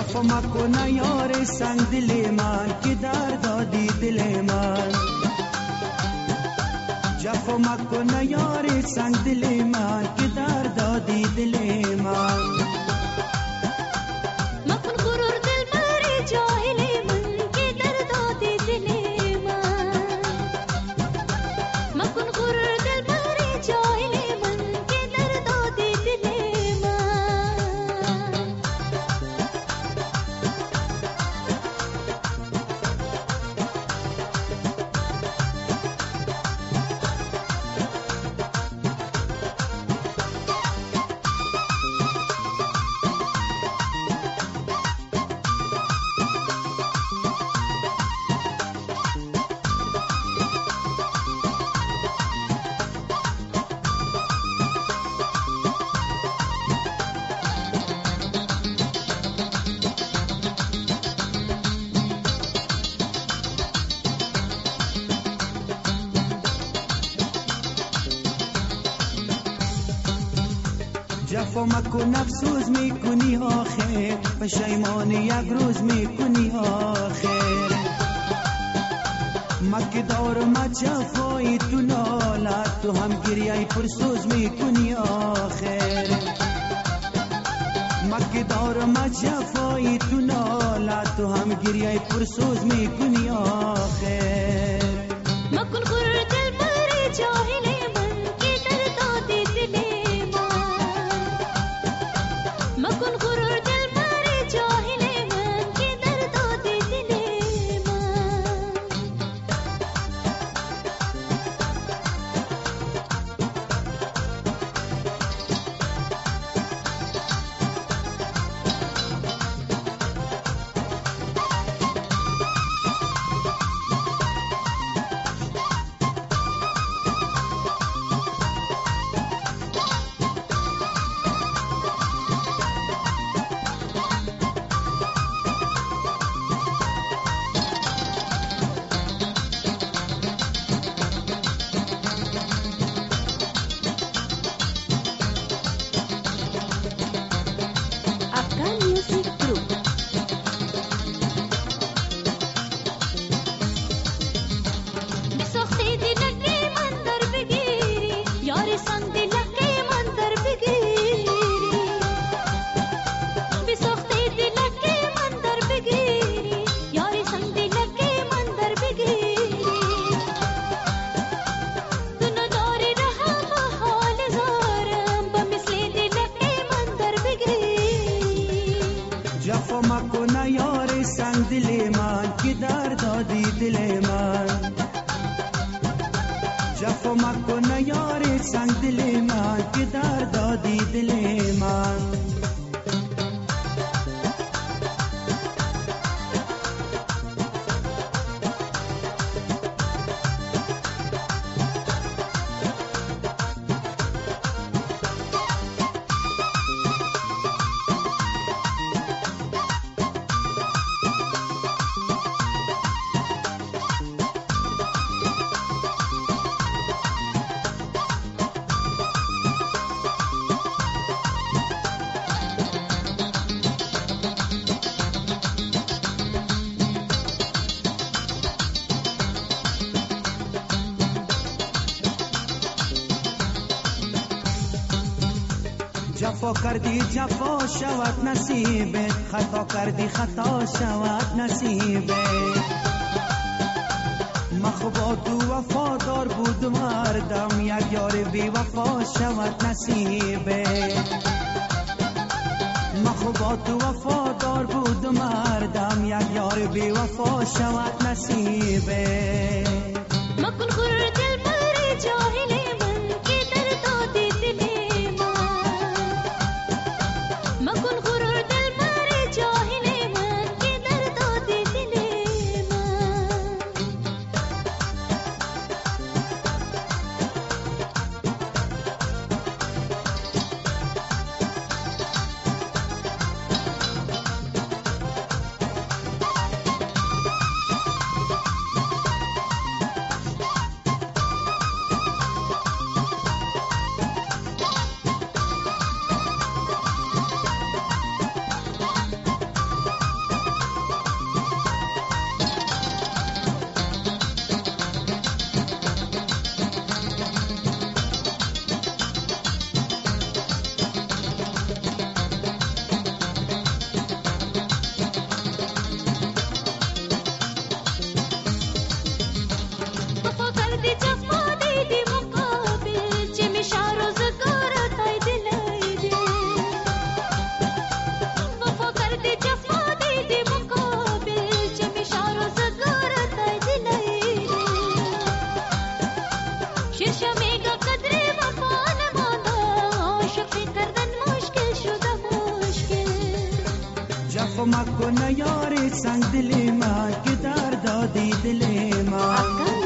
جفا مکن یار سنگ دل من که در دادی دل من. جفا مکن یار سنگ دل من که در دادی دل من. مکن غرور دل بر جاهل من که در دادی دل من. مکن غرور دل بر جاهل من که در دادی دل من. جفا مکن افسوس میکنی آخر، پشیمان یک روز میکنی آخر. مکه دارم جفای تو نالت، تو هم گریه پرسوز میکنی آخر. مکه دارم جفای تو نالت، تو هم گریه پرسوز میکنی آخر. مکن غرور دل بر جاهل من که در دادی دل من. مکن غرور دل بر جاهل من که در دادی دل من. جفا مکن یار سنگ دل من که در دادی دل من. جفا مکن یار سنگ دل من که در دادی دل من. جفا کردی جفا شود نصیبت، خطا کردی خطا شود نصیبت. مخبا تو وفادار بود مردم، یک یار بی وفا شود نصیبت. مخبا تو وفادار بود مردم، یک یار بی وفا شود نصیبت. مکن غرور دل بر جاهل من که در دادی دل من. مکن غرور دل بر جاهل من که در دادی دل من. کمک کن یاری سنگ دل من که در دادی دل من.